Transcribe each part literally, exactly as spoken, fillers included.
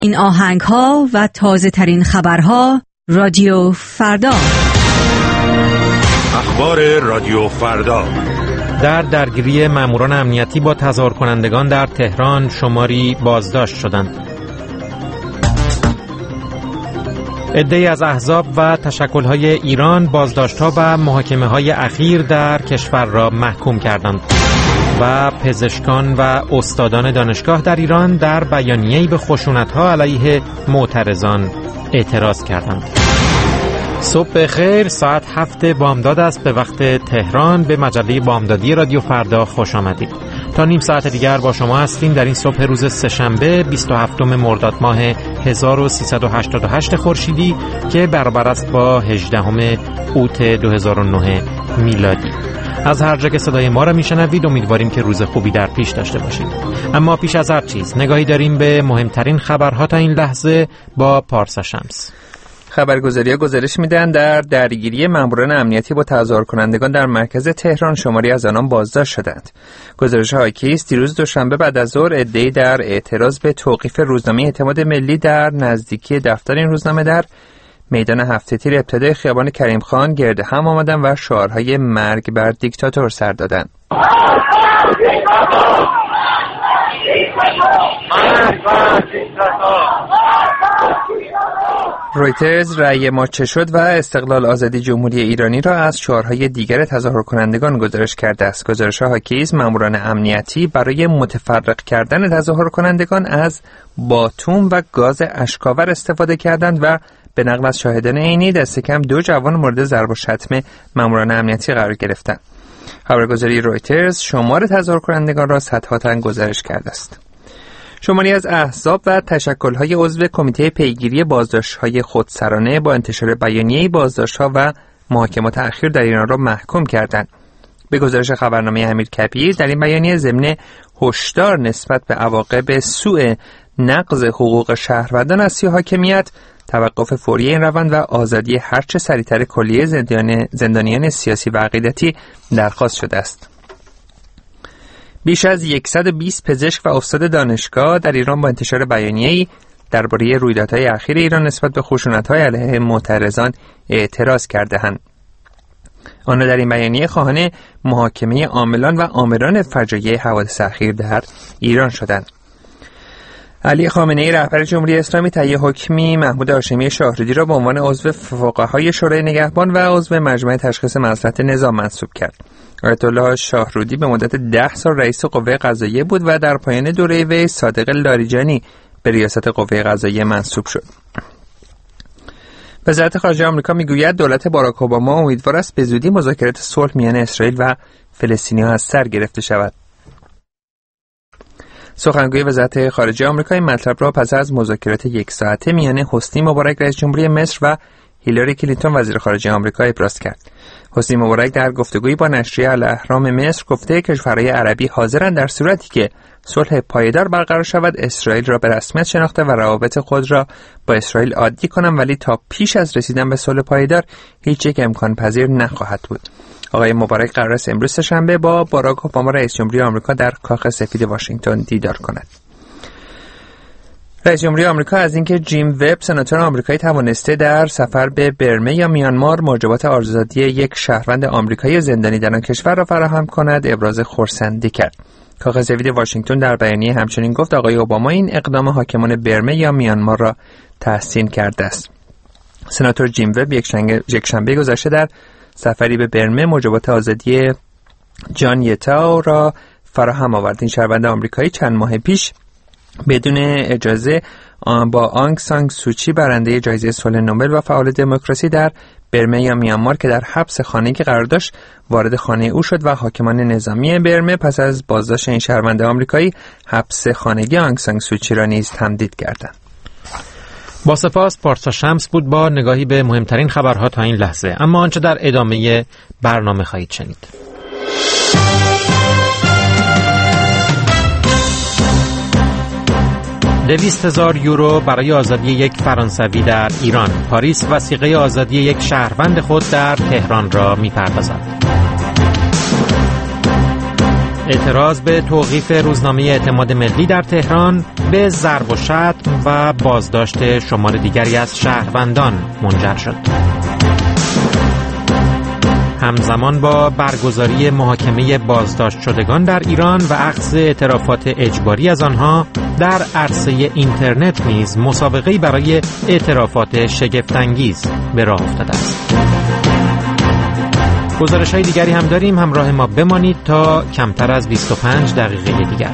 این آهنگ ها و تازه ترین خبرها رادیو فردا. اخبار رادیو فردا. در درگیری ماموران امنیتی با تظاهر کنندگان در تهران شماری بازداشت شدند. عده‌ای از احزاب و تشکل‌های ایران بازداشت‌ها و محاکمه‌های اخیر در کشور را محکوم کردند و پزشکان و استادان دانشگاه در ایران در بیانیه‌ای به خشونت‌ها علیه معترضان اعتراض کردند. صبح خیر، ساعت هفت بامداد است به وقت تهران. به مجله بامدادی رادیو فردا خوش آمدید. تا نیم ساعت دیگر با شما هستیم در این صبح روز سه‌شنبه بیست و هفتم مرداد ماه هزار و سیصد و هشتاد و هشت خورشیدی که برابر است با هجدهم اوت دو هزار و نه میلادی. از هر جا که صدای ما را میشنوید امیدواریم که روز خوبی در پیش داشته باشید. اما پیش از هر چیز نگاهی داریم به مهمترین خبرها تا این لحظه با پارسا شمس. خبرگزاری‌ها گزارش میدن در درگیری ماموران امنیتی با تظاهر کنندگان در مرکز تهران شماری از آنان بازداشت شدند. گزارش حاکی است دیروز دوشنبه بعد از ظهر عده‌ای در اعتراض به توقیف روزنامه اعتماد ملی در نزدیکی دفتر این روزنامه در میدان هفت تیر ابتدای خیابان کریم خان گرد هم آمدند و شعارهای مرگ بر دیکتاتور سر دادند. رویترز رأی ما چه شد و استقلال آزادی جمهوری ایرانی را از شعارهای دیگر تظاهر کنندگان گزارش کرده است. گزارش حاکی است ماموران امنیتی برای متفرق کردن تظاهر کنندگان از باتوم و گاز اشک‌آور استفاده کردند و به نقل از شاهدان عینی دست کم دو جوان مورد ضرب و شتم ماموران امنیتی قرار گرفتند. خبرگزاری رویترز شمار تظاهر کنندگان را صدها تن گزارش کرده است. شماری از احزاب و تشکل‌های عضو کمیته پیگیری بازداشت‌های خودسرانه با انتشار بیانیه‌ای بازداشت‌ها و محاکمات اخیر در ایران را محکوم کردند. به گزارش خبرنامه امیرکبیر در این بیانیه ضمن هشدار نسبت به عواقب سوء نقض حقوق شهروندان از سوی حاکمیت، توقف فوری این روند و آزادی هرچه سریعتر کلیه زندان زندانیان سیاسی و عقیدتی درخواست شده است. بیش از صد و بیست پزشک و استاد دانشگاه در ایران با انتشار بیانیه‌ای درباره رویدادهای اخیر ایران نسبت به خشونت‌های علیه معترضان اعتراض کرده‌اند. آنها در این بیانیه خواهان محاکمه عاملان و آمران فجایع حوادث اخیر در ایران شدند. علی خامنه‌ای رهبر جمهوری اسلامی طی حکمی محمود هاشمی شاهرودی را به عنوان عضو فقهای شورای نگهبان و عضو مجمع تشخیص مصلحت نظام منصوب کرد. آیت الله شاهرودی به مدت ده سال رئیس قوه قضاییه بود و در پایان دوره وی صادق لاریجانی به ریاست قوه قضاییه منصوب شد. وزارت خارجه آمریکا میگوید دولت باراک اوباما امیدوار است به زودی مذاکرات صلح میان اسرائیل و فلسطینی‌ها از سر گرفته شود. سخنگوی وزارت خارجه آمریکا این مطلب را پس از مذاکرات یک ساعته میان حسنی مبارک رئیس جمهوری مصر و هیلاری کلینتون وزیر خارجه آمریکا ابراز کرد. حسنی مبارک در گفتگویی با نشریه الاهرام مصر گفته کشورهای عربی حاضرند در صورتی که صلح پایدار برقرار شود اسرائیل را به رسمیت شناخته و روابط خود را با اسرائیل عادی کنند، ولی تا پیش از رسیدن به صلح پایدار هیچ یک امکان پذیر نخواهد بود. آقای مبارک قرار است امروز شنبه با باراک اوباما رئیس جمهوری آمریکا در کاخ سفید واشنگتن دیدار کند. رئیس جمهوری آمریکا از اینکه جیم وب سناتور آمریکایی توانسته در سفر به برمه یا میانمار موجبات آزادی یک شهروند آمریکایی زندانی در آن کشور را فراهم کند ابراز خرسندی کرد. کاخ سفید واشنگتن در بیانیه همچنین گفت آقای اوباما این اقدام حاکمان برمه یا میانمار را تحسین کرده است. سناتور جیم وب یک شنبه گذشته در سفری به برمه موجبات آزادی جان یتاو را فراهم آورد. این شهروند آمریکایی چند ماه پیش بدون اجازه با آنگ سانگ سوچی برنده جایزه صلح نوبل و فعال دموکراسی در برمه یا میانمار که در حبس خانگی قرار داشت وارد خانه او شد و حاکمان نظامی برمه پس از بازداشت این شهروند آمریکایی حبس خانگی آنگ سانگ سوچی را نیز تمدید کردند. با سپاس پارسا شمس بود با نگاهی به مهمترین خبرها تا این لحظه. اما آنچه در ادامه برنامه خواهید شنید. دویست هزار یورو برای آزادی یک فرانسوی در ایران. پاریس وثیقه آزادی یک شهروند خود در تهران را می‌پردازد. اعتراض به توقیف روزنامه اعتماد ملی در تهران به ضرب و شتم و بازداشت شمار دیگری از شهروندان منجر شد. همزمان با برگزاری محاکمه بازداشت شدگان در ایران و اخذ اعترافات اجباری از آنها، در عرصه اینترنت نیز مسابقه‌ای برای اعترافات شگفت‌انگیز به راه افتاده است. گزارش‌های دیگری هم داریم، همراه ما بمانید تا کمتر از بیست و پنج دقیقه دیگر.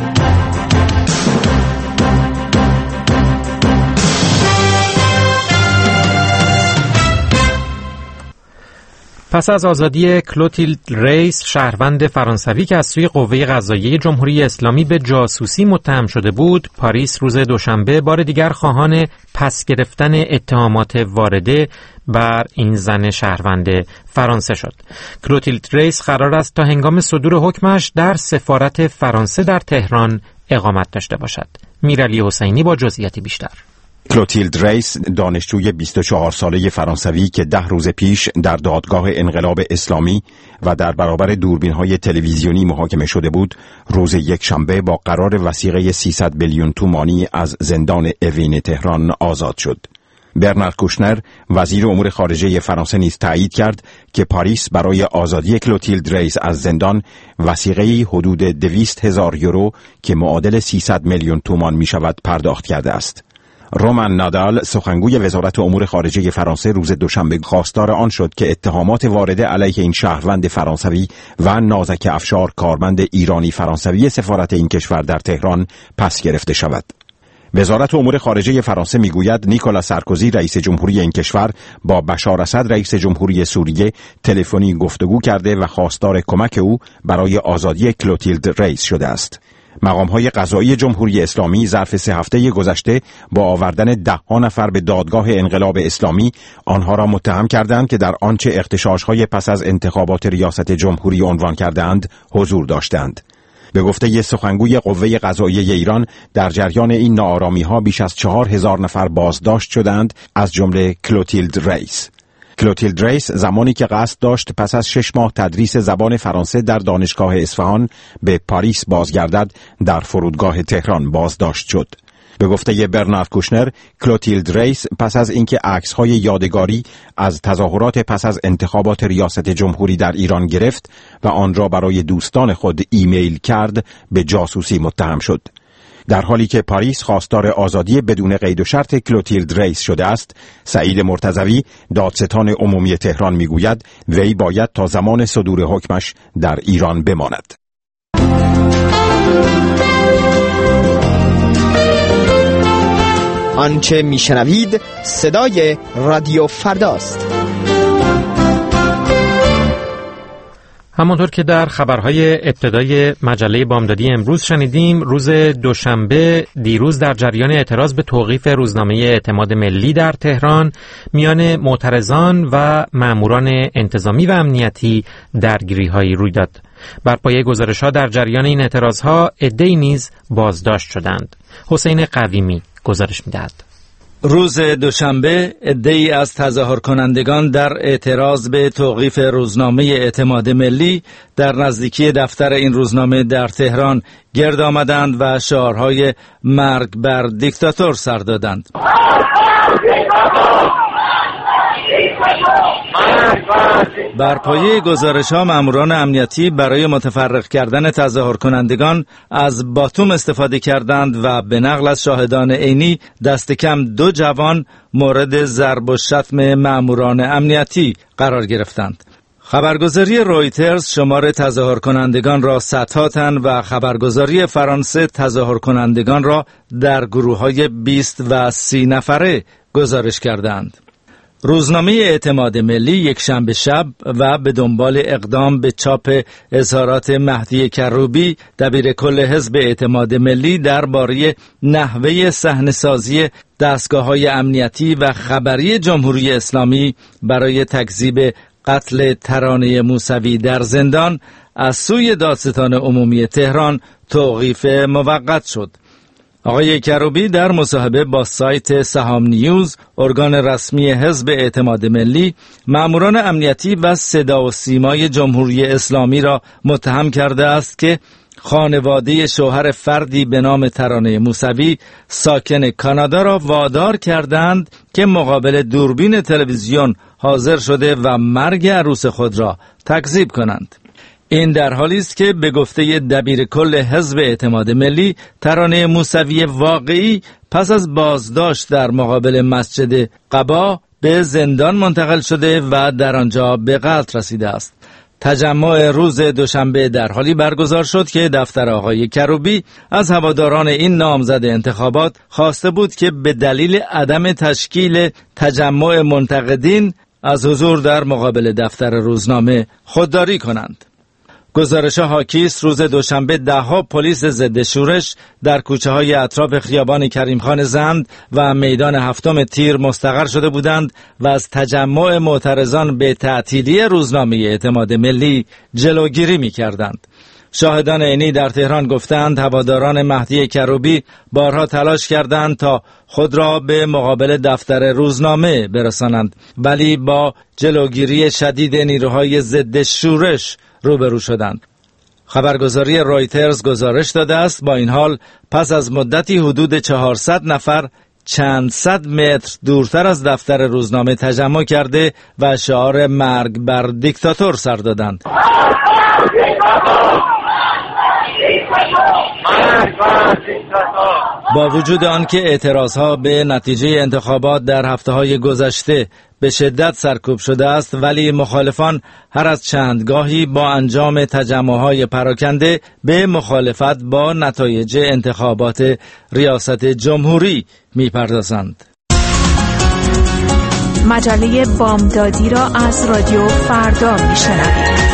پس از آزادی کلوتیلد ریس، شهروند فرانسوی که از سوی قوه قضاییه جمهوری اسلامی به جاسوسی متهم شده بود، پاریس روز دوشنبه بار دیگر خواهان پس گرفتن اتهامات وارده بر این زن شهروند فرانسه شد. کلوتیلد ریس قرار است تا هنگام صدور حکمش در سفارت فرانسه در تهران اقامت داشته باشد. میرعلی حسینی با جزئیاتی بیشتر. کلوتیلد ریس، دانشجوی بیست و چهار ساله فرانسوی که ده روز پیش در دادگاه انقلاب اسلامی و در برابر دوربین‌های تلویزیونی محاکمه شده بود، روز یک شنبه با قرار وثیقه سیصد میلیون تومانی از زندان اوین تهران آزاد شد. برنارد کوشنر، وزیر امور خارجه فرانسه، نیز تایید کرد که پاریس برای آزادی کلوتیلد ریس از زندان وثیقه‌ای حدود دویست هزار یورو که معادل سیصد میلیون تومان می شود پرداخت کرده است. رومان نادال، سخنگوی وزارت امور خارجه فرانسه، روز دوشنبه خواستار آن شد که اتهامات وارده علیه این شهروند فرانسوی و نازک افشار، کارمند ایرانی فرانسوی سفارت این کشور در تهران، پس گرفته شود. وزارت امور خارجه فرانسه میگوید نیکولاس سارکوزی، رئیس جمهوری این کشور، با بشار اسد، رئیس جمهوری سوریه، تلفنی گفتگو کرده و خواستار کمک او برای آزادی کلوتیلد ریس شده است. مقام‌های قضایی جمهوری اسلامی ظرف سه هفته گذشته با آوردن ده ها نفر به دادگاه انقلاب اسلامی آنها را متهم کردند که در آنچه اغتشاش‌های پس از انتخابات ریاست جمهوری عنوان کردند حضور داشتند. به گفته سخنگوی قوه قضاییه ایران، در جریان این ناآرامی‌ها بیش از چهار هزار نفر بازداشت شدند، از جمله کلوتیلد ریس. کلوتیلد ریس زمانی که قصد داشت پس از شش ماه تدریس زبان فرانسه در دانشگاه اصفهان به پاریس بازگردد، در فرودگاه تهران بازداشت شد. به گفته برنارد کوشنر، کلوتیلد ریس پس از اینکه عکس‌های یادگاری از تظاهرات پس از انتخابات ریاست جمهوری در ایران گرفت و آن را برای دوستان خود ایمیل کرد، به جاسوسی متهم شد. در حالی که پاریس خواستار آزادی بدون قید و شرط کلوتیلد ریس شده است، سعید مرتضوی، دادستان عمومی تهران، میگوید وی باید تا زمان صدور حکمش در ایران بماند. آنچه میشنوید صدای رادیو فرداست. همانطور که در خبرهای ابتدای مجله بامدادی امروز شنیدیم، روز دوشنبه دیروز در جریان اعتراض به توقیف روزنامه اعتماد ملی در تهران میان معترضان و ماموران انتظامی و امنیتی درگیری‌هایی روی داد. بر پایه گزارش‌ها در جریان این اعتراض‌ها عده‌ای نیز بازداشت شدند. حسین قویمی گزارش می‌دهد. روز دوشنبه عده‌ای از تظاهر کنندگان در اعتراض به توقیف روزنامه اعتماد ملی در نزدیکی دفتر این روزنامه در تهران گرد آمدند و شعارهای مرگ بر دیکتاتور سر دادند. بر پایه گزارش‌ها ماموران امنیتی برای متفرق کردن تظاهر کنندگان از باتوم استفاده کردند و به نقل از شاهدان عینی دست کم دو جوان مورد ضرب و شتم ماموران امنیتی قرار گرفتند. خبرگزاری رویترز شمار تظاهر کنندگان را صدها تن و خبرگزاری فرانسه تظاهر کنندگان را در گروه‌های بیست و سی نفره گزارش کردند. روزنامه اعتماد ملی یک شنبه شب و به دنبال اقدام به چاپ اظهارات مهدی کروبی، دبیر کل حزب اعتماد ملی، درباره نحوه صحنه‌سازی دستگاه‌های امنیتی و خبری جمهوری اسلامی برای تکذیب قتل ترانه موسوی در زندان، از سوی دادستان عمومی تهران توقیف موقت شد. آقای کروبی در مصاحبه با سایت سهام نیوز، ارگان رسمی حزب اعتماد ملی، ماموران امنیتی و صدا و سیمای جمهوری اسلامی را متهم کرده است که خانواده شوهر فردی به نام ترانه موسوی ساکن کانادا را وادار کردند که مقابل دوربین تلویزیون حاضر شده و مرگ عروس خود را تکذیب کنند. این در حالی است که به گفته دبیر کل حزب اعتماد ملی، ترانه موسوی واقعی پس از بازداشت در مقابل مسجد قبا به زندان منتقل شده و در آنجا به قتل رسیده است. تجمع روز دوشنبه در حالی برگزار شد که دفتر آقای کروبی از هواداران این نامزد انتخابات خواسته بود که به دلیل عدم تشکیل تجمع منتقدین از حضور در مقابل دفتر روزنامه خودداری کنند. گزارش حاکی است روز دوشنبه ده‌ها پلیس ضد شورش در کوچه های اطراف خیابان کریم خان زند و میدان هفتم تیر مستقر شده بودند و از تجمع معترضان به تعطیلی روزنامه اعتماد ملی جلوگیری می کردند. شاهدان عینی در تهران گفتند هواداران مهدی کروبی بارها تلاش کردند تا خود را به مقابل دفتر روزنامه برسانند، ولی با جلوگیری شدید نیروهای ضد شورش روبرو شدند. خبرگزاری رایترز گزارش داده است با این حال پس از مدتی حدود چهارصد نفر چند صد متر دورتر از دفتر روزنامه تجمع کرده و شعار مرگ بر دیکتاتور سر دادند. با وجود آنکه اعتراضها به نتیجه انتخابات در هفته‌های گذشته به شدت سرکوب شده است، ولی مخالفان هر از چندگاهی با انجام تجمع‌های پراکنده به مخالفت با نتایج انتخابات ریاست جمهوری می‌پردازند. مجله بامدادی را از رادیو فردا می‌شنوید.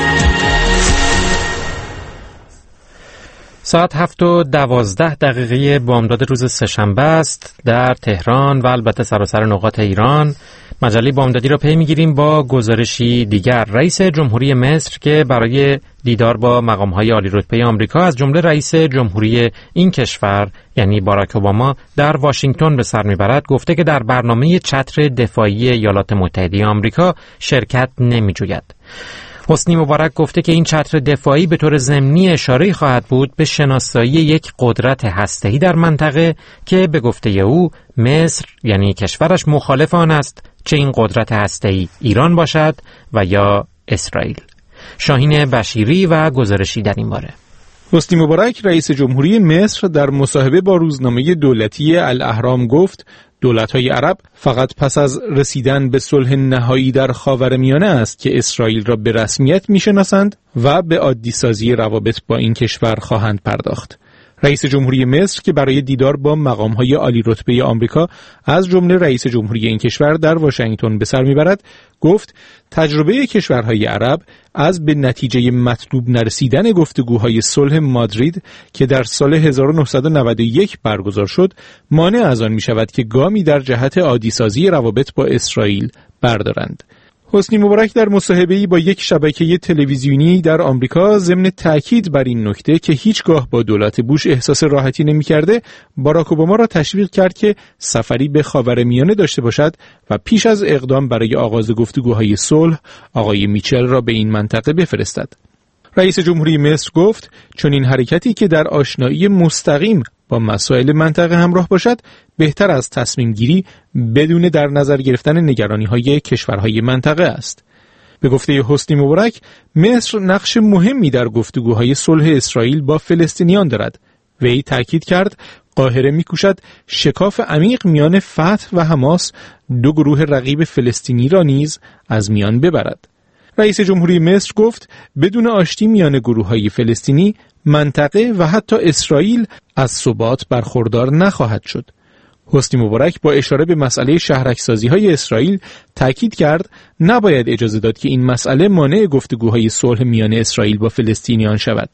ساعت هفت و دوازده دقیقه بامداد روز سه‌شنبه است در تهران و البته سراسر نقاط ایران. مجله بامدادی را پی میگیریم با گزارشی دیگر. رئیس جمهوری مصر که برای دیدار با مقام‌های عالی رتبه آمریکا از جمله رئیس جمهوری این کشور یعنی باراک اوباما در واشنگتن به سر میبرد، گفته که در برنامه چتر دفاعی ایالات متحده آمریکا شرکت نمی‌جوید. حسنی مبارک گفته که این چتر دفاعی به طور ضمنی اشاره خواهد بود به شناسایی یک قدرت هسته‌ای در منطقه که به گفته او مصر یعنی کشورش مخالف آن است چه این قدرت هسته‌ای ایران باشد و یا اسرائیل. شاهین بشیری و گزارشی در این باره. حسنی مبارک رئیس جمهوری مصر در مصاحبه با روزنامه دولتی الاهرام گفت دولت‌های عرب فقط پس از رسیدن به صلح نهایی در خاورمیانه است که اسرائیل را به رسمیت می‌شناسند و به عادی‌سازی روابط با این کشور خواهند پرداخت. رئیس جمهوری مصر که برای دیدار با مقام‌های عالی رتبه آمریکا از جمله رئیس جمهوری این کشور در واشنگتن به سر می‌برد، گفت تجربه کشورهای عرب از به نتیجه مطلوب نرسیدن گفتگوهای صلح مادرید که در سال هزار و نهصد و نود و یک برگزار شد مانع از آن می‌شود که گامی در جهت عادی‌سازی روابط با اسرائیل بردارند. حسنی مبارک در مصاحبه‌ای با یک شبکه تلویزیونی در آمریکا ضمن تأکید بر این نکته که هیچگاه با دولت بوش احساس راحتی نمی‌کرده، باراک اوباما را تشویق کرد که سفری به خاورمیانه داشته باشد و پیش از اقدام برای آغاز گفتگوهای صلح آقای میچل را به این منطقه بفرستد. رئیس جمهوری مصر گفت چون این حرکتی که در آشنایی مستقیم با مسائل منطقه همراه باشد بهتر از تصمیم گیری بدون در نظر گرفتن نگرانی های کشورهای منطقه است. به گفته حسنی مبارک مصر نقش مهمی در گفتگوهای صلح اسرائیل با فلسطینیان دارد. وی تاکید کرد قاهره می‌کوشد شکاف عمیق میان فتح و حماس دو گروه رقیب فلسطینی را نیز از میان ببرد. رئیس جمهوری مصر گفت بدون آشتی میان گروه‌های فلسطینی منطقه و حتی اسرائیل از ثبات برخوردار نخواهد شد. حسنی مبارک با اشاره به مسئله شهرک‌سازی‌های اسرائیل تاکید کرد نباید اجازه داد که این مسئله مانع گفتگوهای صلح میان اسرائیل با فلسطینیان شود.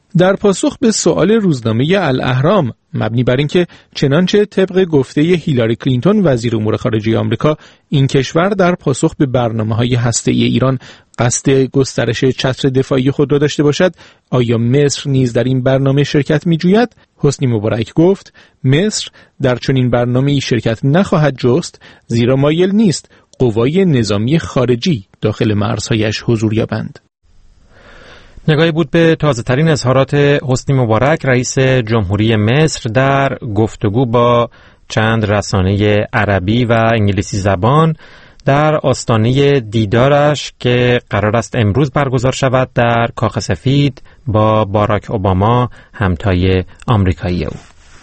در پاسخ به سؤال روزنامه الاهرام مبنی بر اینکه چنانچه طبق گفته هیلاری کلینتون وزیر امور خارجه آمریکا این کشور در پاسخ به برنامه‌های هسته‌ای ایران قصد گسترش چتر دفاعی خود را داشته باشد، آیا مصر نیز در این برنامه شرکت می‌جوید؟ حسنی مبارک گفت مصر در چنین برنامه‌ای شرکت نخواهد جست، زیرا مایل نیست قوای نظامی خارجی داخل مرزهایش حضور یابند. نگاهی بود به تازه ترین اظهارات حسنی مبارک رئیس جمهوری مصر در گفتگو با چند رسانه عربی و انگلیسی زبان در آستانه دیدارش که قرار است امروز برگزار شود در کاخ سفید با باراک اوباما همتای آمریکایی او.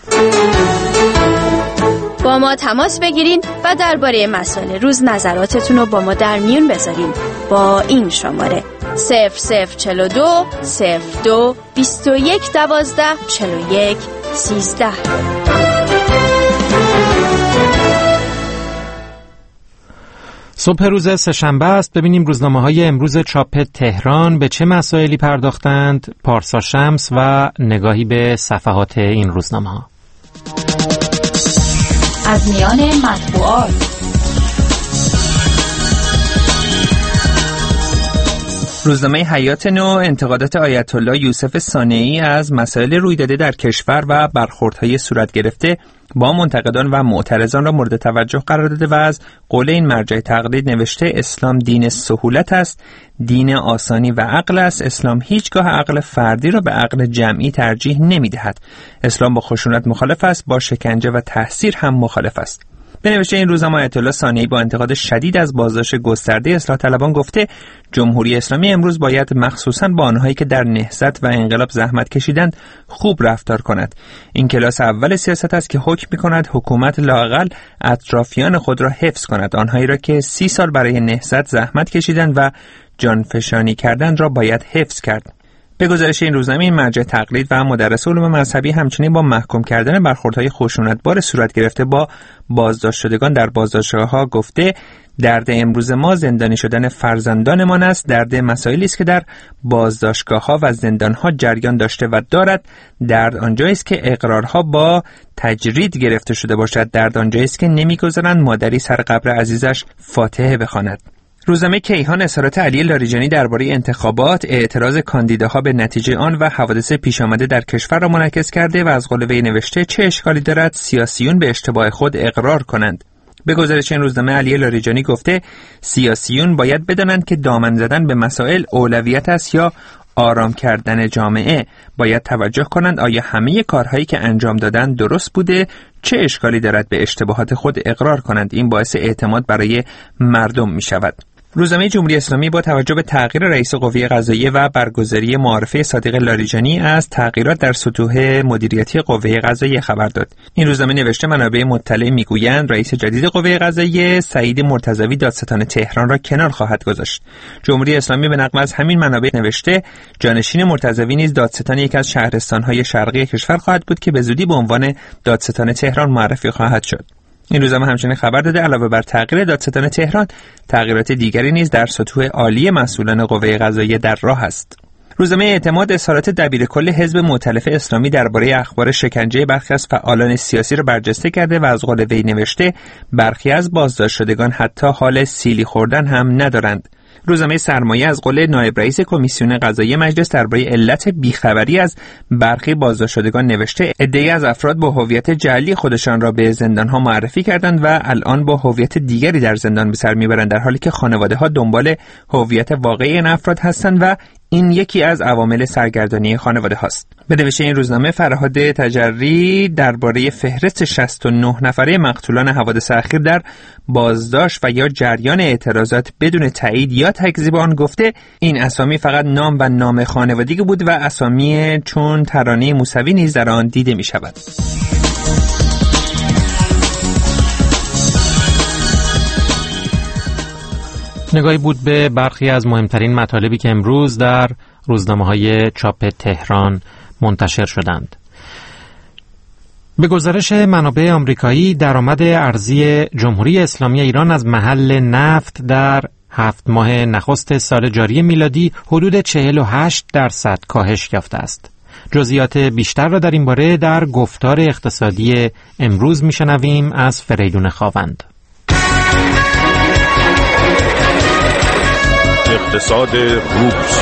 با ما تماس بگیرین و درباره مسائل روز نظراتتون رو با ما در میون بذارین با این شماره صفر صفر چهل و دو صفر دو بیست و یک دوازده چهل و یک سیزده. صبح روز سه‌شنبه است. ببینیم روزنامه‌های امروز چاپ تهران به چه مسائلی پرداختند. پارسا شمس و نگاهی به صفحات این روزنامه‌ها. از میان مطبوعات روزنامه حیات نو انتقادات آیت الله یوسف صانعی از مسائل رویداده در کشور و برخوردهای صورت گرفته با منتقدان و معترضان را مورد توجه قرار داده و از قول این مرجع تقلید نوشته اسلام دین سهولت است، دین آسانی و عقل است. اسلام هیچگاه عقل فردی را به عقل جمعی ترجیح نمی‌دهد. اسلام با خشونت مخالف است، با شکنجه و تحصیر هم مخالف است. به نوشته این روزنامه آیت الله صانعی با انتقاد شدید از بازداشت گسترده اصلاح طلبان گفته جمهوری اسلامی امروز باید مخصوصاً با آنهایی که در نهضت و انقلاب زحمت کشیدند خوب رفتار کند. این کلاس اول سیاست است که حکم می‌کند حکومت لااقل اطرافیان خود را حفظ کند. آنهایی را که سی سال برای نهضت زحمت کشیدند و جانفشانی کردند را باید حفظ کرد. به گزارش این روزنامه این مرجع تقلید و مدرس علوم مذهبی همچنین با محکوم کردن برخوردهای خشونتبار صورت گرفته با بازداشت شدگان در بازداشتگاه‌ها گفته درد امروز ما زندانی شدن فرزندانمان است. درد مسائلی است که در بازداشتگاه‌ها و زندان‌ها جریان داشته و دارد. درد آنجایی است که اقرارها با تجرید گرفته شده باشد. درد آنجایی است که نمی‌گذارند مادری سر قبر عزیزش فاتحه بخواند. روزنامه کیهان اظهارات علی لاریجانی درباره انتخابات، اعتراض کاندیداها به نتیجه آن و حوادث پیش آمده در کشور را منعکس کرده و از قول وی نوشته چه اشکالی دارد سیاسیون به اشتباه خود اقرار کنند. به گزارش این روزنامه علی لاریجانی گفته سیاسیون باید بدانند که دامن زدن به مسائل اولویت است یا آرام کردن جامعه. باید توجه کنند آیا همه کارهایی که انجام دادند درست بوده؟ چه اشکالی دارد به اشتباهات خود اقرار کنند؟ این باعث اعتماد برای مردم می شود. روزنامه جمهوری اسلامی با توجه به تغییر رئیس قوه قضاییه و برگزاری معارفه صادق لاریجانی از تغییرات در سطوح مدیریتی قوه قضاییه خبر داد. این روزنامه نوشته منابع مطلع میگویند رئیس جدید قوه قضاییه سعید مرتضوی دادستان تهران را کنار خواهد گذاشت. جمهوری اسلامی به نقل از همین منابع نوشته جانشین مرتضوی نیز دادستان یکی از شهرستان‌های شرقی کشور خواهد بود که به زودی به عنوان دادستان تهران معرفی خواهد شد. این روزنامه همچنین خبر داده علاوه بر تغییر دادستان تهران، تغییرات دیگری نیز در سطوح عالی مسئولان قوه قضاییه در راه است. روزنامه اعتماد اظهارات دبیرکل حزب مؤتلف اسلامی درباره اخبار شکنجه برخی از فعالان سیاسی را برجسته کرده و از قول وی نوشته برخی از بازداشت شدگان حتی حال سیلی خوردن هم ندارند. روزنامه سرمایه از قول نایب رئیس کمیسیون قضایی مجلس درباره علت بیخبری از برخی بازداشت شدگان نوشته عده‌ای از افراد با هویت جعلی خودشان را به زندان‌ها معرفی کردند و الان با هویت دیگری در زندان به سر میبرند، در حالی که خانواده‌ها دنبال هویت واقعی این افراد هستند و این یکی از عوامل سرگردانی خانواده هاست. به نوشته این روزنامه فرهاد تجری درباره فهرست شصت و نه نفره مقتولان حوادث اخیر در بازداشت و یا جریان اعتراضات بدون تایید یا تکذیب آن گفته این اسامی فقط نام و نام خانوادگی بود و اسامی چون ترانه موسوی نیز در آن دیده می شود. نگاهی بود به برخی از مهمترین مطالبی که امروز در روزنامه‌های چاپ تهران منتشر شدند. به گزارش منابع آمریکایی درآمد ارزی جمهوری اسلامی ایران از محل نفت در هفت ماه نخست سال جاری میلادی حدود چهل و هشت درصد کاهش یافته است. جزئیات بیشتر را در این باره در گفتار اقتصادی امروز میشنویم از فریدون خاوند. اقتصاد روز.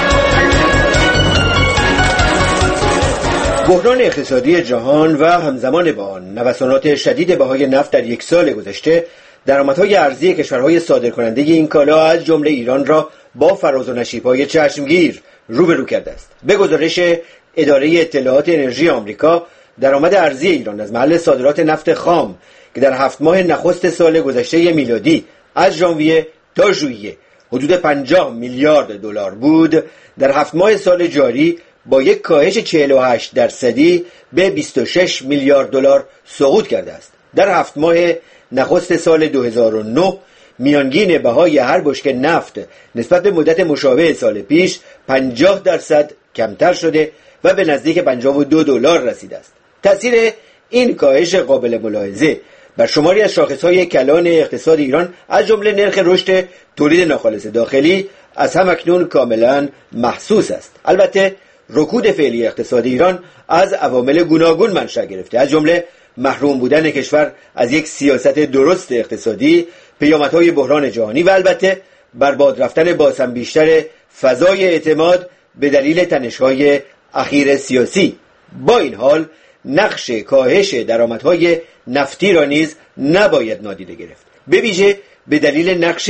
بحران اقتصادی جهان و همزمان با آن نوسانات شدید بهای نفت در یک سال گذشته درآمدهای ارزی کشورهای صادرکننده این کالا از جمله ایران را با فراز و نشیب‌های چشمگیر روبرو کرده است. به گزارش اداره اطلاعات انرژی آمریکا، درآمد ارزی ایران از محل صادرات نفت خام که در هفت ماه نخست سال گذشته میلادی از ژانویه تا ژوئیه حدود پنجاه میلیارد دلار بود، در هفت ماه سال جاری با یک کاهش چهل و هشت درصدی به بیست و شش میلیارد دلار سقوط کرده است. در هفت ماه نخست سال دو هزار و نه میانگین بهای هر بشکه نفت نسبت به مدت مشابه سال پیش پنجاه درصد کمتر شده و به نزدیک پنجاه و دو دلار رسیده است. تأثیر این کاهش قابل ملاحظه بر شماری از شاخص‌های کلان اقتصاد ایران از جمله نرخ رشد تولید ناخالص داخلی از هم اکنون کاملا محسوس است. البته رکود فعلی اقتصاد ایران از عوامل گوناگون منشأ گرفته، از جمله محروم بودن کشور از یک سیاست درست اقتصادی، پیامدهای بحران جهانی و البته برباد رفتن بازهم بیشتر فضای اعتماد به دلیل تنش‌های اخیر سیاسی. با این حال نقش کاهش درآمدهای نفتی را نیز نباید نادیده گرفت، به ویژه به دلیل نقش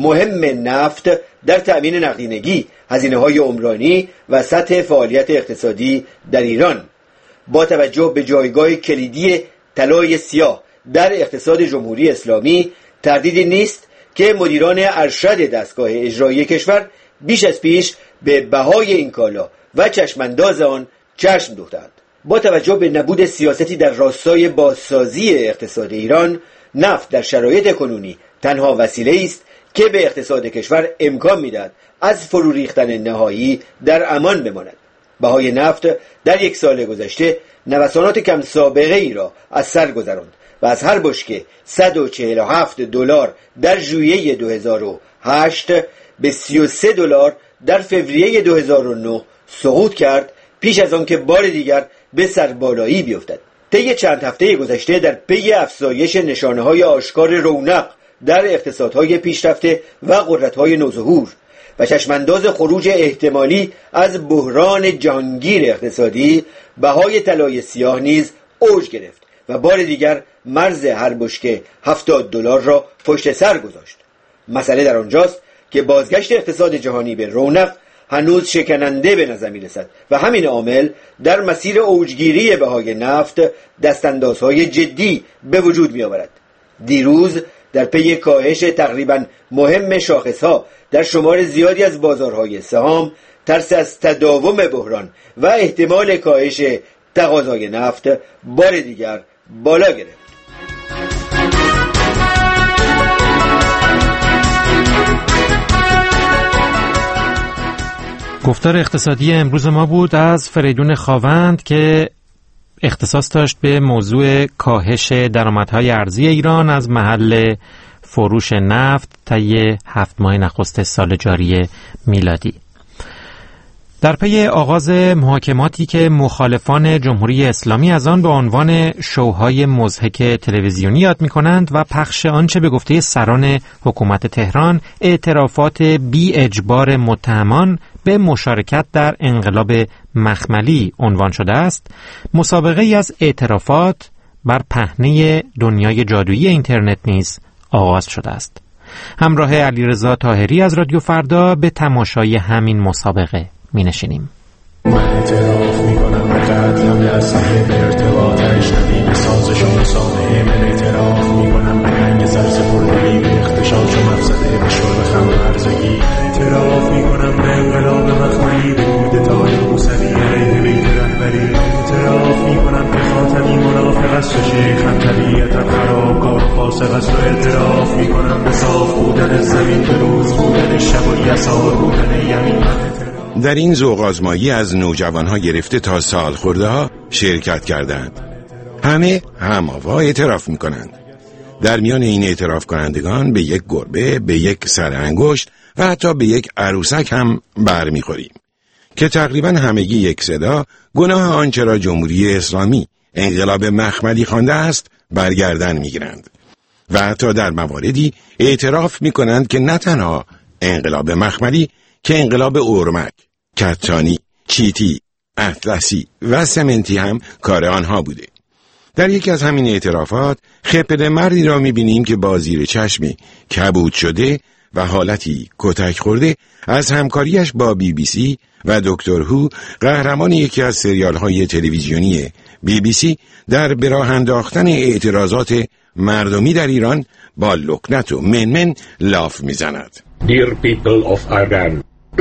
مهم نفت در تأمین نقدینگی، هزینه‌های عمرانی و سطح فعالیت اقتصادی در ایران. با توجه به جایگاه کلیدی طلای سیاه در اقتصاد جمهوری اسلامی تردیدی نیست که مدیران ارشد دستگاه اجرایی کشور بیش از پیش به بهای این کالا و چشمانداز آن چشم دوختند. با توجه به نبود سیاستی در راستای بازسازی اقتصاد ایران، نفت در شرایط کنونی تنها وسیله است که به اقتصاد کشور امکان می‌دهد از فرو ریختن نهایی در امان بماند. بهای نفت در یک سال گذشته نوسانات کم سابقه ای را از سر گذراند و از هر بشکه صد و چهل و هفت دلار در ژوئیه دو هزار و هشت به سی و سه دلار در فوریه دو هزار و نه سقوط کرد، پیش از آن که بار دیگر به سربالایی بیفتد. طی چند هفته گذشته در پی افزایش نشانه‌های آشکار رونق در اقتصادهای پیشرفته و قدرت‌های نوظهور و چشمانداز خروج احتمالی از بحران جهانگیر اقتصادی، بهای طلای سیاه نیز اوج گرفت و بار دیگر مرز هر بشکه هفتاد دلار را پشت سر گذاشت. مسئله در آنجاست که بازگشت اقتصاد جهانی به رونق هنوز شکننده به نظر می‌رسد و همین عامل در مسیر اوجگیری بهای نفت دستاندازهای جدی به وجود می‌آورد. دیروز در پی کاهش تقریباً مهم شاخص‌ها در شمار زیادی از بازارهای سهام، ترس از تداوم بحران و احتمال کاهش تقاضای نفت بار دیگر بالا گرفت. گفتار اقتصادی امروز ما بود از فریدون خاوند که اختصاص داشت به موضوع کاهش درآمدهای ارزی ایران از محل فروش نفت طی هفت ماه نخست سال جاری میلادی. در پی آغاز محاکماتی که مخالفان جمهوری اسلامی از آن به عنوان شوهای مضحک تلویزیونی یاد می‌کنند و پخش آنچه به گفته سران حکومت تهران اعترافات بی اجبار متهمان به مشارکت در انقلاب مخملی عنوان شده است، مسابقه ای از اعترافات بر پهنه دنیای جادویی اینترنت نیز آغاز شده است. همراه علیرضا طاهری از رادیو فردا به تماشای همین مسابقه می نشینیم. من اعتراف می کنم به قدرم در صحیح ارتباطش ندیم سازشون ساده. من اعتراف می کنم به رنگ سرسپردگی به اختشاش و مفسده به شرب خم ارزگی. اعتراف می کنم به انقلاب مخملی به کودتای موسوی علیه بیت رهبری. اعتراف می کنم که خاتمی منافق است و شیخم طبیعتم خرابکار و فاسق است و اعتراف می کنم به صاف بودن زمین، به روز بودن شب و یسار بودن یمین. در این ذوق آزمایی از نوجوانها گرفته تا سالخورده ها شرکت کردند. همه هم‌آوا اعتراف می‌کنند. در میان این اعتراف کنندگان به یک گربه، به یک سر انگشت و حتی به یک عروسک هم برمیخوریم که تقریبا همگی یک صدا گناه آنچه را جمهوری اسلامی انقلاب مخملی خوانده است برگردن می‌گیرند و حتی در مواردی اعتراف می‌کنند که نه تنها انقلاب مخملی که انقلاب اورمک، کتانی، چیتی، اطلسی و سمنتی هم کار آنها بوده. در یکی از همین اعترافات خپل مردی را می‌بینیم که با زیر چشمی کبود شده و حالتی کتک خورده از همکاریش با بی بی سی و دکتر هو، قهرمان یکی از سریال‌های تلویزیونی بی بی سی، در به راه انداختن اعتراضات مردمی در ایران با لکنت و منمن لاف می‌زند. Dear people of Iran,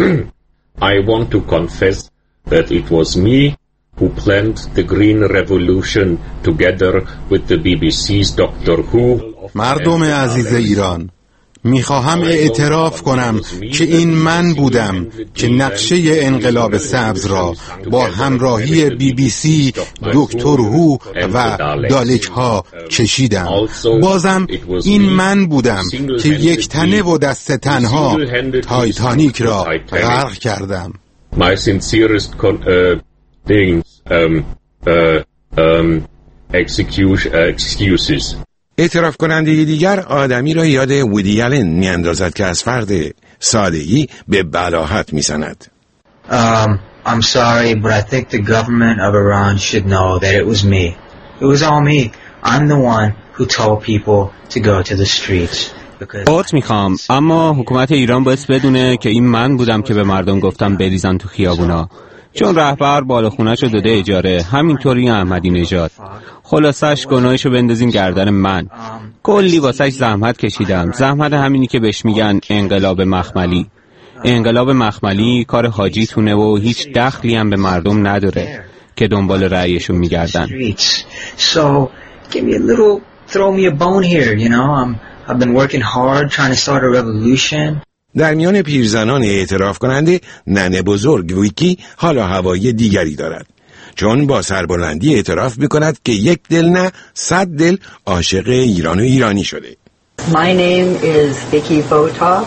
I want to confess that it was me who planned the Green Revolution together with the بی بی سی's دکتر هو. مردم عزیز ایران، میخواهم اعتراف کنم که این من بودم که نقشه انقلاب سبز را با همراهی بی بی سی، دکتر هو و دالک ها کشیدم. بازم این من بودم که یک تنه و دست تنها تایتانیک را غرق کردم. My sincerest con- uh, things, um, uh, um, excuse, uh, excuses. اعتراف کننده دیگر آدمی را یاد وودی آلن می اندازد که از فرد سادگی به بلاهت می زند. Um, I'm sorry, but I think the government of Iran should know that it was me. It was all me. I'm the one who told people to go to the streets. عذر میخوام، اما حکومت ایران باید بدونه که این من بودم که به مردم گفتم بریزن تو خیابونا، چون رهبر بالا خونه‌شو داده اجاره، همینطوری احمدی نژاد. خلاصش گناهشو بندازین گردن من. کلی واسش زحمت کشیدم، زحمت همینی که بهش میگن انقلاب مخملی. انقلاب مخملی کار حاجیتونه و هیچ دخلی هم به مردم نداره که دنبال رأیشون میگردن. So, give me a little, throw me a bone here, you know. I'm, I've been working hard trying to start a revolution. در میان پیرزنان اعتراف کننده ننه بزرگ ویکی حال و هوای دیگری دارد، چون با سربلندی اعتراف میکند که یک دل نه صد دل عاشق ایران و ایرانی شده. My name is Vicky Bota,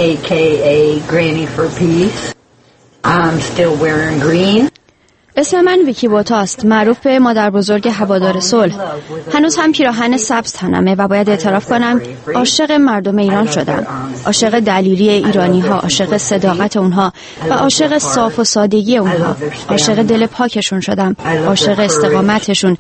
aka Granny for Peace. I'm still wearing green. اسم من ویکی بوتاست، معروف به مادر بزرگ هوادار صلح. هنوز هم پیراهن سبز تنمه و باید اعتراف کنم عاشق مردم ایران شدم، عاشق دلیری ایرانی ها، عاشق صداقت اونها و عاشق صاف و سادگی اونها، عاشق دل پاکشون شدم، عاشق استقامتشون.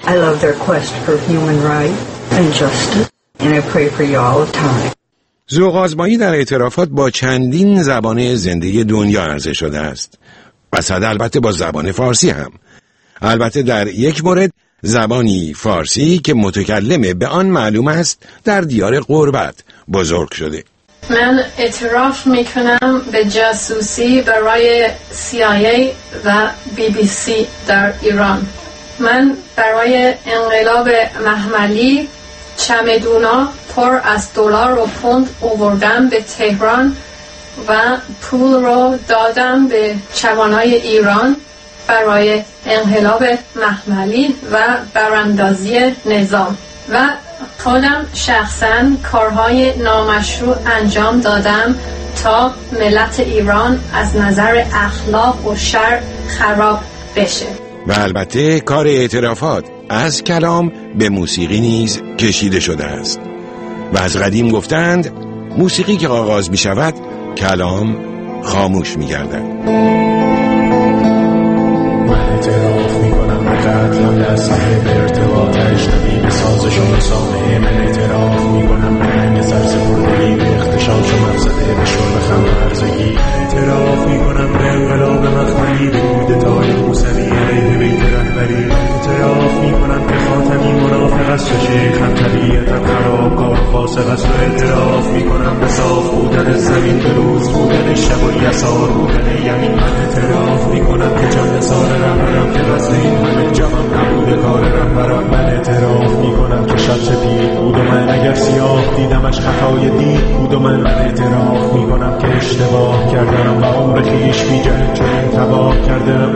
ذوق آزمایی در اعترافات با چندین زبان زنده دنیا عرضه شده است. بسد البته با زبان فارسی هم. البته در یک مورد زبانی فارسی که متکلم به آن معلوم است در دیار غربت بزرگ شده. من اعتراف میکنم به جاسوسی برای سی آی ای و بی بی سی در ایران. من برای انقلاب مخملی چمدونا پر از دلار و پوند آوردم به تهران و پول رو دادم به جوانای ایران برای انقلاب مخملی و براندازی نظام و خودم شخصا کارهای نامشروع انجام دادم تا ملت ایران از نظر اخلاق و شرع خراب بشه. و البته کار اعترافات از کلام به موسیقی نیز کشیده شده است و از قدیم گفتند موسیقی که آغاز می شود کلام خاموش می گردد. من اعتراف می کنم به قتلم در صاحب ارتباط اجنبی به سازش و مسامحه. من اعتراف می کنم به رنگ سرسپردگی به اختشاش و مفسده به شرب خم و هرزگی. اعتراف می کنم به انقلاب مخملی به کودتای موسوی علیه بیت رهبری. اعتراف می کنم که خاتمی منافق است و شیخم طبیعتم خرابکار فاسق است و اعتراف می کنم به صاف بودن زمین به روز بودن شب و یسار بودن یمین. من اعتراف می کنم که جان نثار رهبرم که بسته این همه جهان نبوده کار رهبرم. من اعتراف می کنم که شب سپید بود و من اگر سیاه دیدمش خطای دید بود و من. من اعتراف می کنم که اشتباه کردم و عمر خویش بی جهل چنین تباه کردم.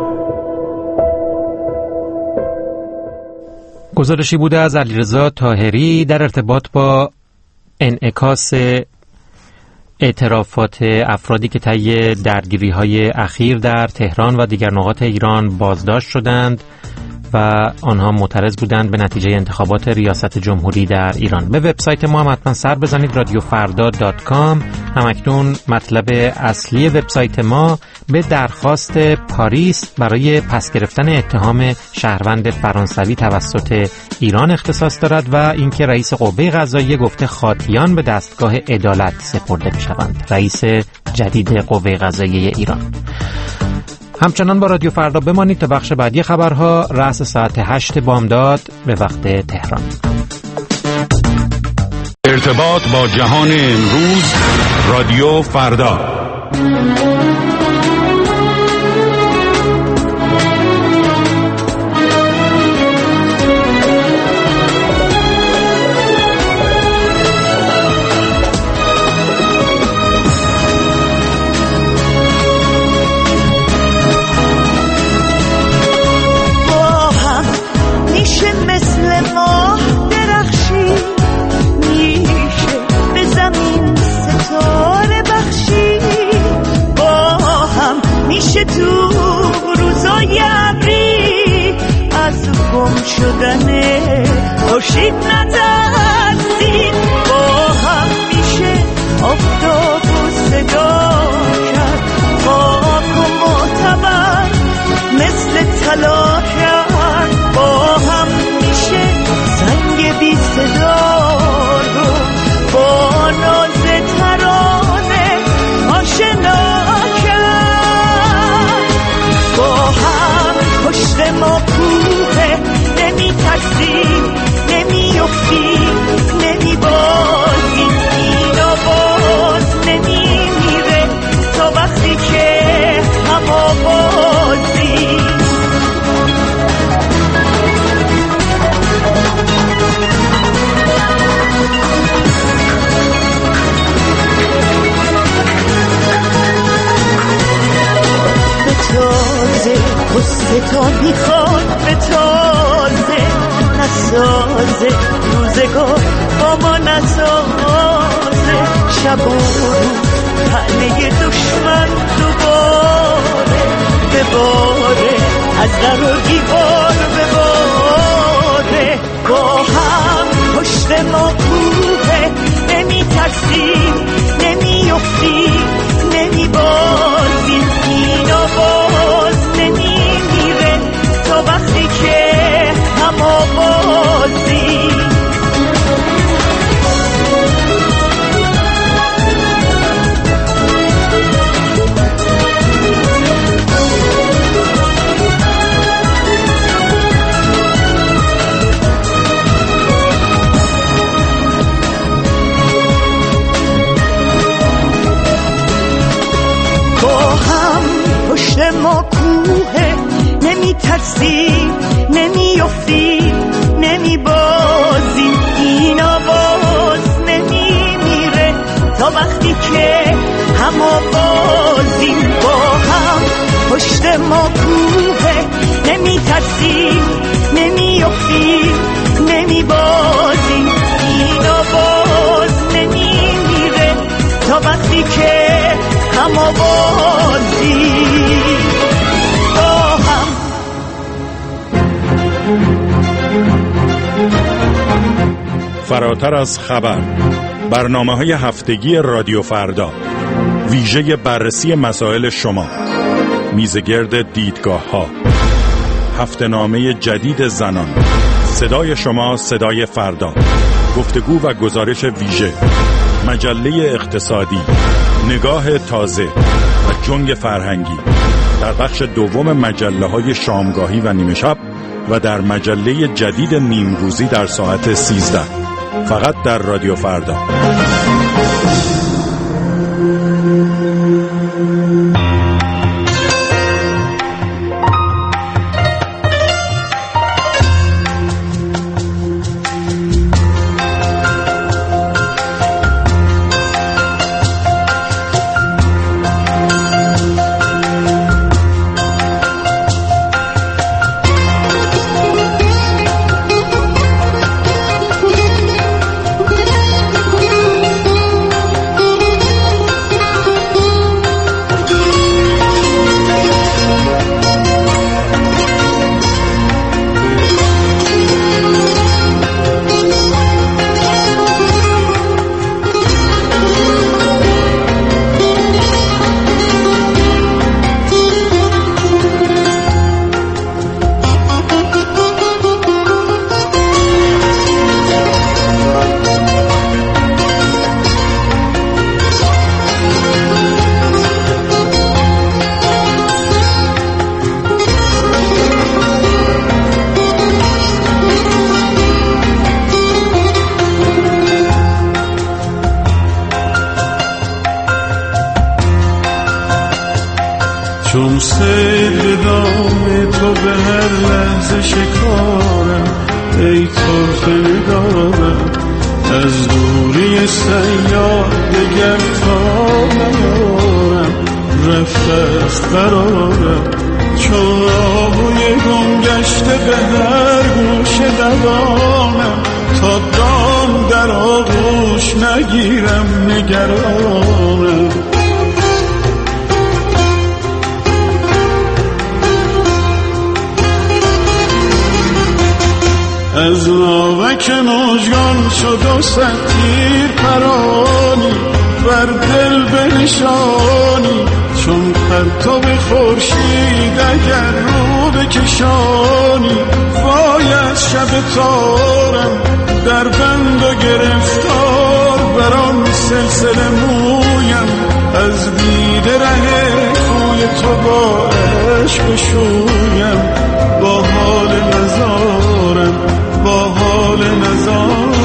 گزارشی بوده از علیرضا طاهری در ارتباط با انعکاس اعترافات افرادی که طی درگیری‌های اخیر در تهران و دیگر نقاط ایران بازداشت شدند و آنها معترض بودند به نتیجه انتخابات ریاست جمهوری در ایران. به وبسایت ما هم حتما سر بزنید، رادیو فردا دات کام. همکنون مطلب اصلی وبسایت ما به درخواست پاریس برای پس گرفتن اتهام شهروند فرانسوی توسط ایران اختصاص دارد و اینکه رئیس قوه قضاییه گفته خاطیان به دستگاه عدالت سپرده می‌شوند. رئیس جدید قوه قضاییه ایران. همچنان با رادیو فردا بمانید تا بخش بعدی خبرها رأس ساعت هشت بامداد به وقت تهران. ارتباط با جهان امروز، رادیو فردا. تو روزای ابری از گم شدن خورشید نترسیم، با هم میشه آفتاب و صدا کرد، خاک و معتبر مثل طلا کرد، با هم میشه زنگ بی صدا رو با ناز ترانه آشنا ما کوه، نمی ترسیم نمی افتیم نمی بازیم، این آواز نمی میره تا وقتی که هم آوازیم. به تازه قصه تا میخواد به تازه نسازه، روزگار با ما نسازه، شب و روز پهنه دشمن دوباره بباره، از در و دیوار بباره، با هم پشت ما کوه، نمی ترسیم نمی افتیم نمی بازیم، این آواز نمی میره تا وقتی که هم آوازیم. ما کوه، نمی ترسیم نمی افتیم نمی بازیم، این آواز نمی میره تا وقتی که هم آوازیم، با هم پشت ما کوه، نمی ترسیم نمی افتیم نمی بازیم، این آواز نمی میره تا وقتی که هم آوازیم. فراتر از خبر، برنامه‌های هفتگی رادیو فردا، ویژه بررسی مسائل شما، میزگرد دیدگاه‌ها، هفته‌نامه جدید زنان، صدای شما صدای فردا، گفتگو و گزارش ویژه، مجله اقتصادی، نگاه تازه و جنگ فرهنگی در بخش دوم مجله‌های شامگاهی و نیمه شب و در مجله جدید نیم روزی در ساعت سیزده، فقط در رادیو فردا. چون سیل به دام تو به هر لحظه شکارم، ای طرف نگارم از دوری سیاد دگر تا نیارم، رفته است قرارم چون آهوی گم گشته به هر گوشه دوانم، تا دام در آغوش نگیرم نگرانم. از ناوک مژگان شد و صد تیر پرانی، بر دل بنشانی چون پرتاب خورشید اگر رو بکشانی. وای از شب تارم در بند و گرفتار، بر آن سلسله مویم از دیده ره کوی تو با عشق شویم. با حال نزارم با حال نزارم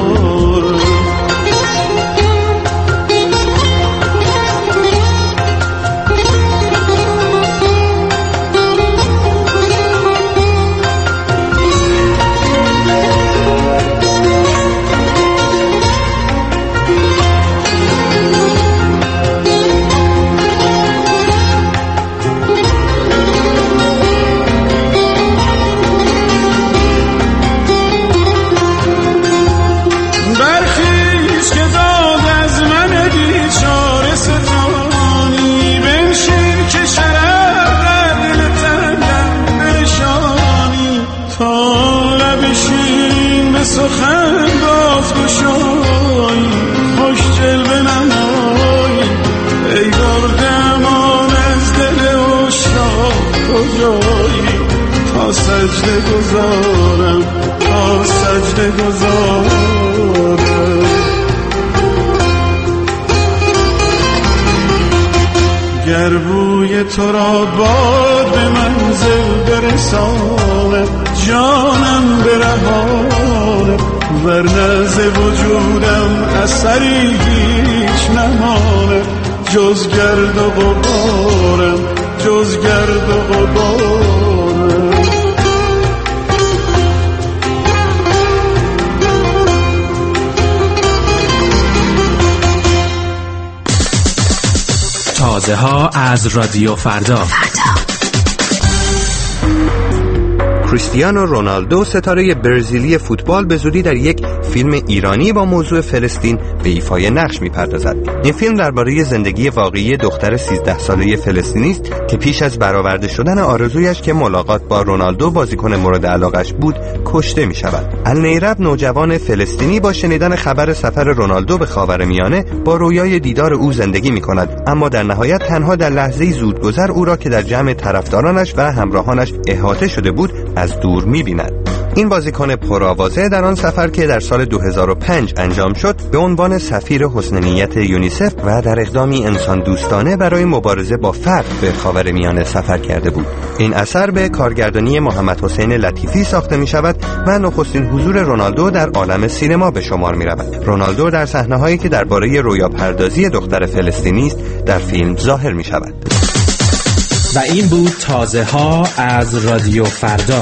سخن باز گشایی، خوش جلوه نمایی، ای برده امان از دل عشاق کجایی. تا سجده گذارم تا سجده گذارم، گر بوی تو را باد به منزل برساند، جانم برهانه ورنه ز وجودم اثری هیچ نمانه. جز گرد و غبارم جز گرد و غبارم. تازه ها از رادیو فردا. کریستیانو رونالدو ستاره برزیلی فوتبال به زودی در یک فیلم ایرانی با موضوع فلسطین به ایفای نقش می‌پردازد. این فیلم درباره زندگی واقعی دختر سیزده ساله فلسطینی است که پیش از برآورده شدن آرزویش که ملاقات با رونالدو بازیکن مورد علاقش بود کشته می‌شود. النیرب نوجوان فلسطینی با شنیدن خبر سفر رونالدو به خاورمیانه با رویای دیدار او زندگی می‌کند، اما در نهایت تنها در لحظه‌ای زودگذر او را که در جمع طرفدارانش و همراهانش احاطه شده بود از دور می‌بیند. این بازیکن پرآوازه در آن سفر که در سال دو هزار و پنج انجام شد به عنوان سفیر حسن نیت یونیسف و در اقدامی انسان دوستانه برای مبارزه با فقر به خاورمیانه سفر کرده بود. این اثر به کارگردانی محمد حسین لطیفی ساخته می شود و نخستین حضور رونالدو در عالم سینما به شمار می رود. رونالدو در صحنه‌هایی که درباره رویاپردازی دختر فلسطینی است در فیلم ظاهر می شود. و این بود تازه ها از رادیو فردا.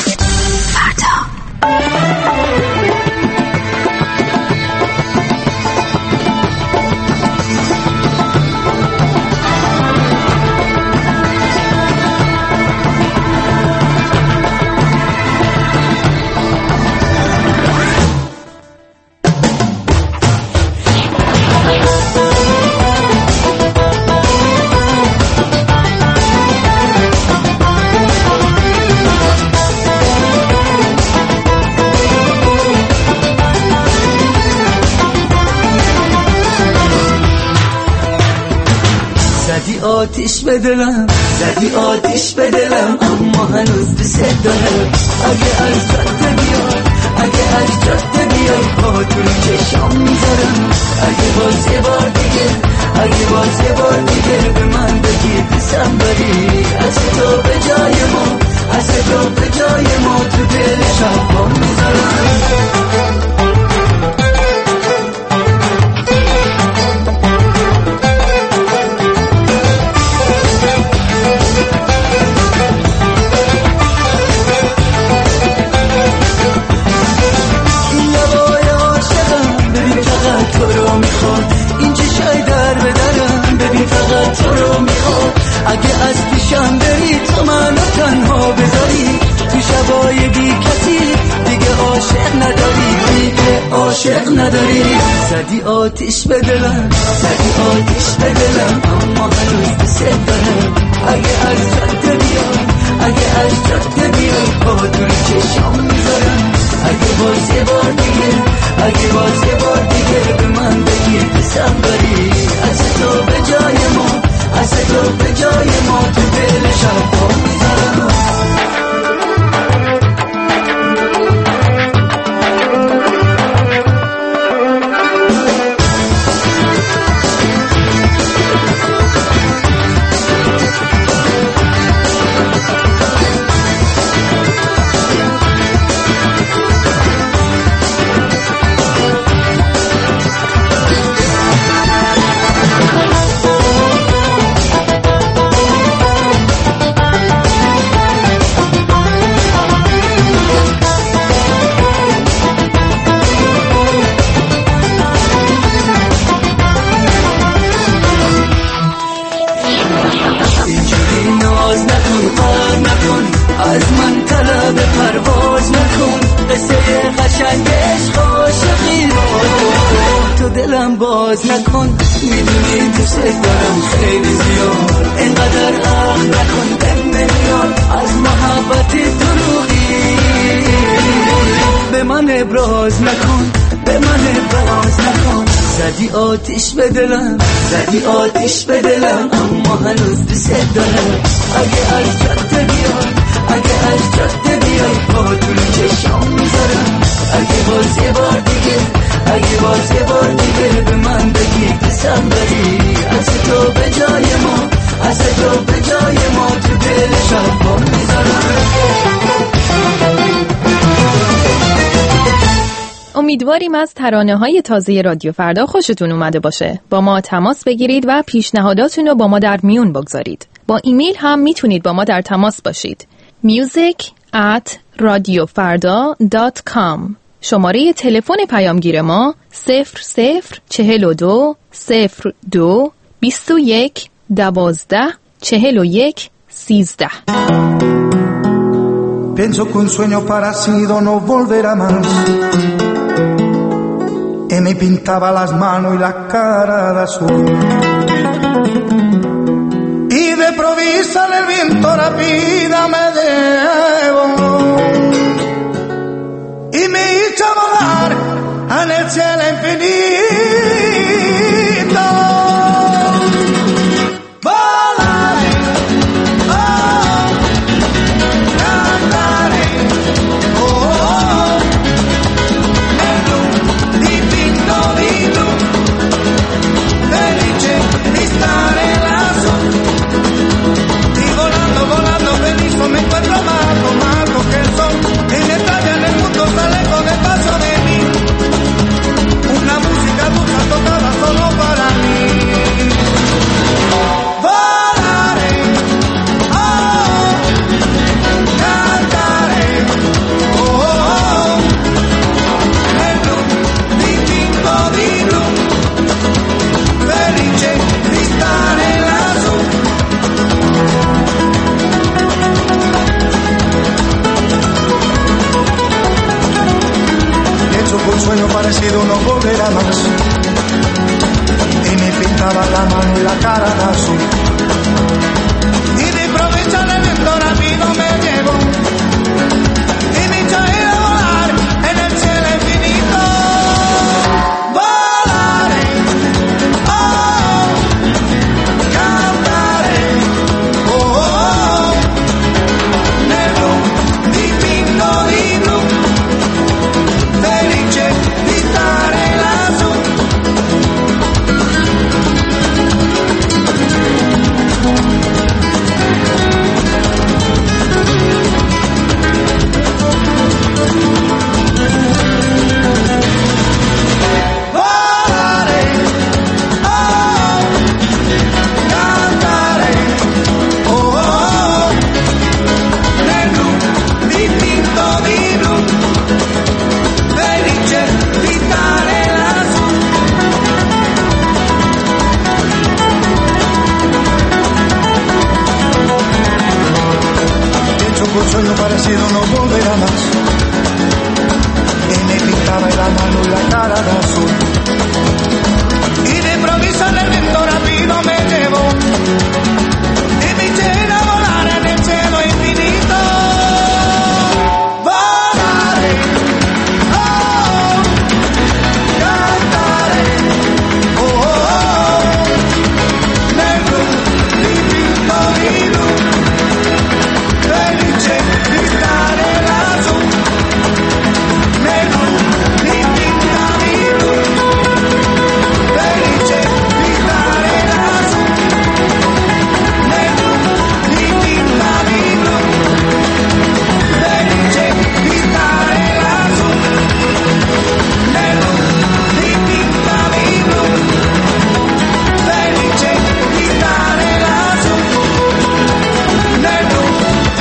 آتیش بدلم زدی آتیش بدلم اما هنوز دوست دارم. اگه از جاده بیای اگه از جاده بیای پا تو چشام میذارم. اگه باز یه بار دیگه اگه باز یه بار دیگه به من بگی دوستم داری. از تو به جای ما از تو به جای ما تو دل شب میذارم. پیشم بری تو منو تنها بذاری تو شبای بی کسی دیگه عاشق نداری دیگه عاشق نداری زدی آتیش به دلم زدی آتیش به دلم اما هنوز دوست دارم اگه از جاده بیای اگه از جاده بیای پا دور چشام میذارم اگه باز یه بار دیگه اگه باز یه بار دیگه به من بگی دوستم داری از تو به جای ما از تو به جای ما تو دل شب پا میذارم باز نکن میدونی دوست دارم خیلی زیاد اینقدر عقل نکن به میلیون از محبت دروغی به من ابراز نکن به من ابراز نکن زدی آتیش به دلم زدی آتیش به دلم اما هنوز دوست دارم اگه از جاده بیای اگه از جاده بیای پا دور چشام میذارم اگه باز یه بار دیگه اگه باز یه بار دیگه به من بگی دوستم داری از تو به جای ما از تو به جای ما تو دل شب پا میذارم امیدواریم از ترانه‌های تازه رادیو فردا خوشتون اومده باشه. با ما تماس بگیرید و پیشنهاداتون رو با ما در میون بگذارید. با ایمیل هم میتونید با ما در تماس باشید. music at radiofarda dot com. شماره تلفن پیامگیر ما صفر صفر چهل و دو صفر دو بیست و یک دوازده چهل و یک سیزده. Pienso que un sueño parecido no volverá más. Y me pintaba las manos y la cara de azul. Y de provisa el viento rápida me llevó. Y me hizo volar en el cielo infinito. Volaré, oh, cantaré, oh, oh, en un divino vino, felice di stare lassù. Y volando, volando feliz me encuentro más, más que el sol. En estadia en el mundo sale con el paso de mí. Una música dulce tocada solo para mí. Volaré, oh, cantaré, oh, oh, en un divino vino, felice di stare lassù. Pienso que un sueño parecido no volverá más. Y me pintaba la mano y la cara de azul. Y de improviso el viento rápido me llevó. Y me hizo ir a volar en el cielo infinito. Volaré, oh, cantaré, oh, oh, en un divino vino, felice di stare lassù. parecido no volverá más. Y me pintaba la mano y la cara de azul. Y de improviso el viento rápido me llevó. Y me eché a volar en el cielo infinito. Volaré, oh, cantaré, oh, oh, oh. Negro, divino, divino. Felice di stare lassù, negro, divino, divino. Felice di stare lassù, negro, divino, divino. Felice di stare lassù, negro, divino, divino. Felice di stare lassù, negro.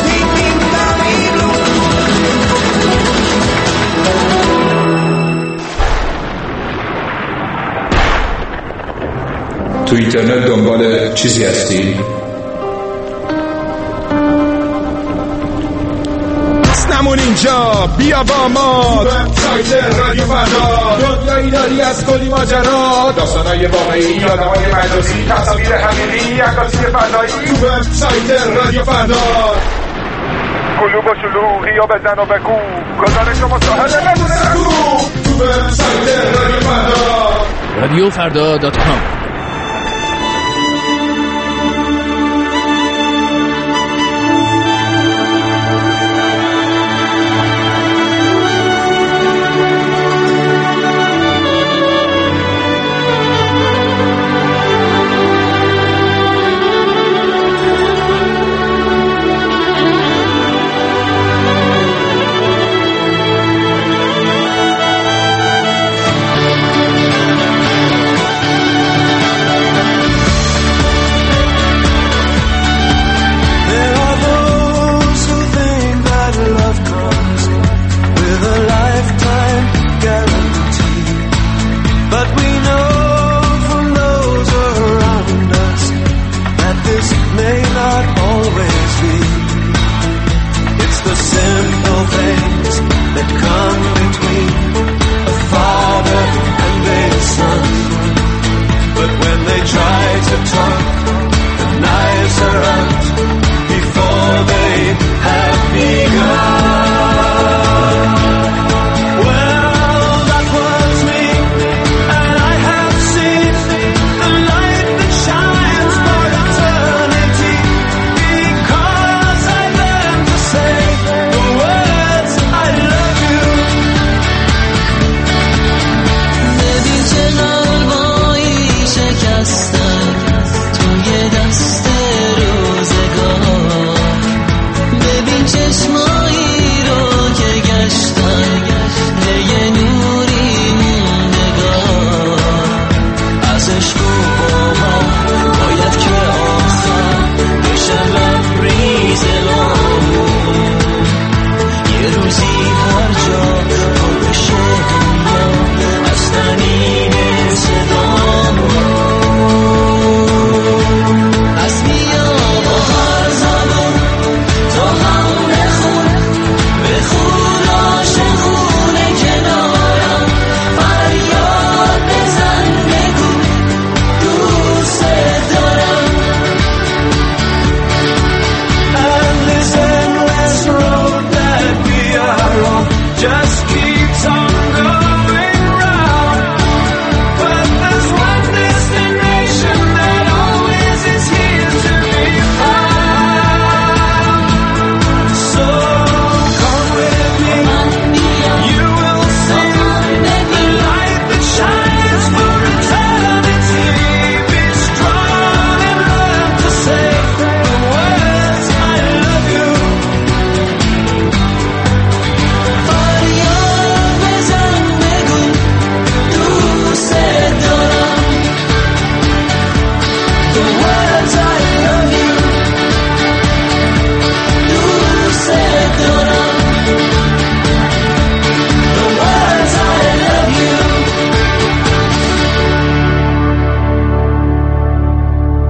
تو اینترنت دنبال چیزی هستی؟ نمون اینجا بیا با ما وبسایت رادیو فردا دنیایی داری از کلی ماجرا داستانای واقعی آدمای مجازی تصاویر حقیقی عکاسی فضایی تو وبسایت رادیو فردا کلوب و شلوغی یا بزن و بگو گزارش شما ساحل نگو تو وبسایت رادیو فردا رادیو فردا دات کام.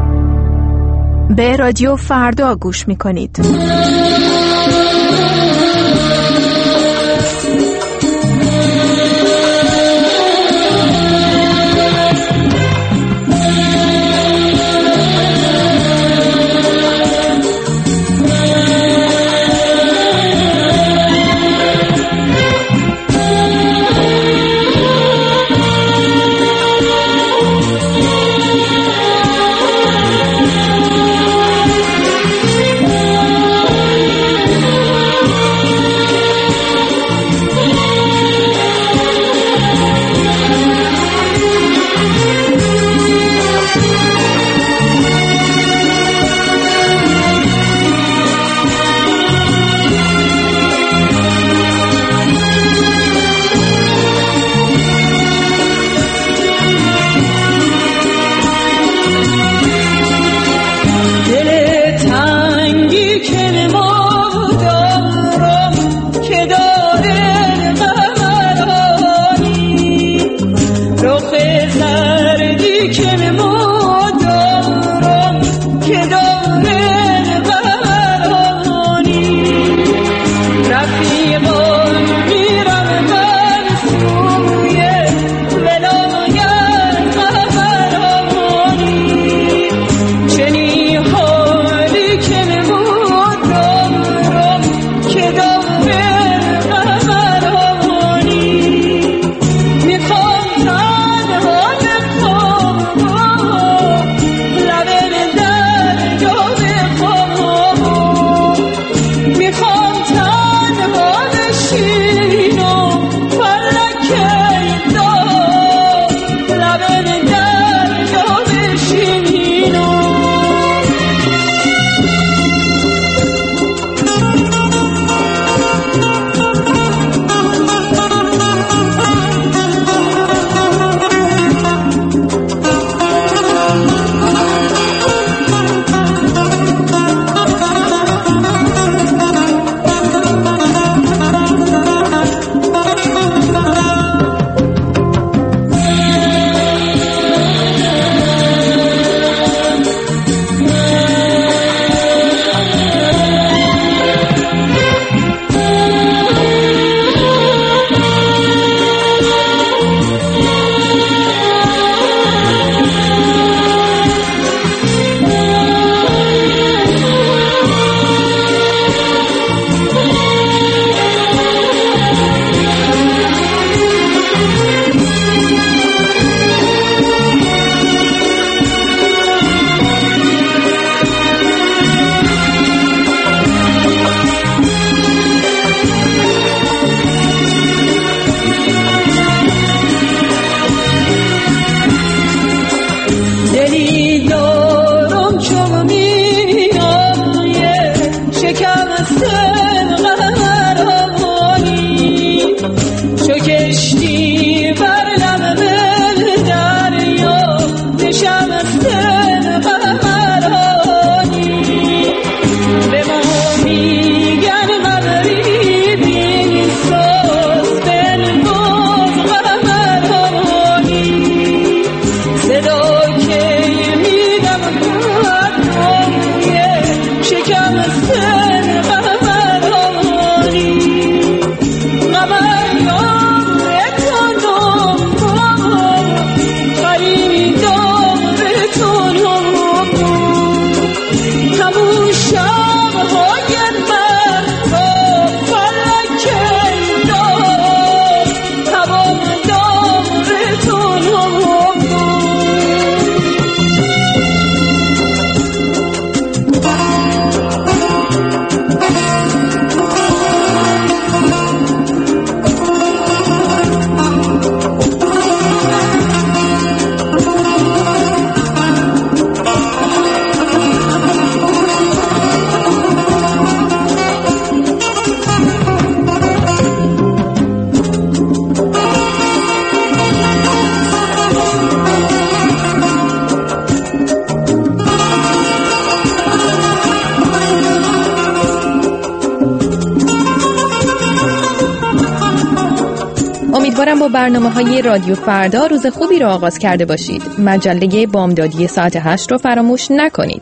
به رادیو فردا گوش میکنید. امیدوارم با برنامه‌های رادیو فردا روز خوبی را آغاز کرده باشید. مجله بامدادی ساعت هشت رو فراموش نکنید.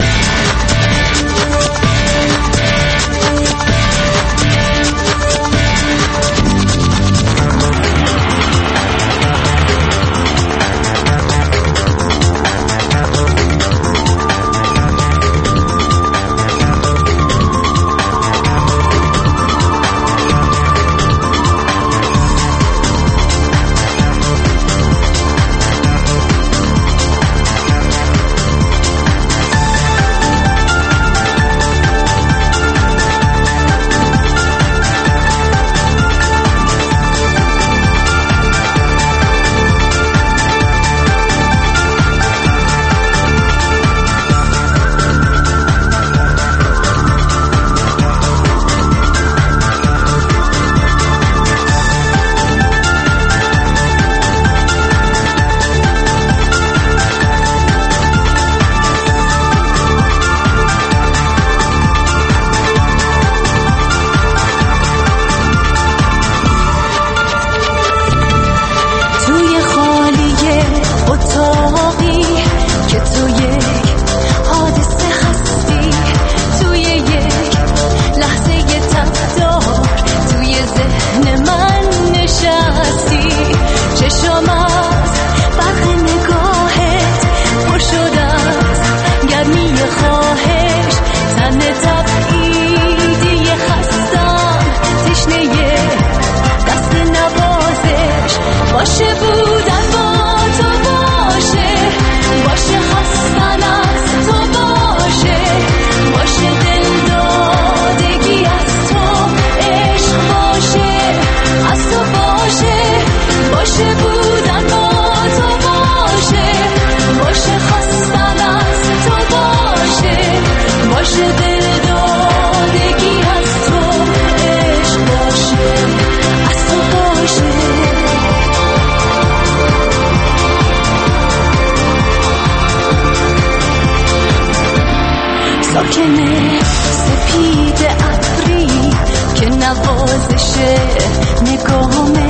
ساکنه سپید ابری که نوازش نگاهمه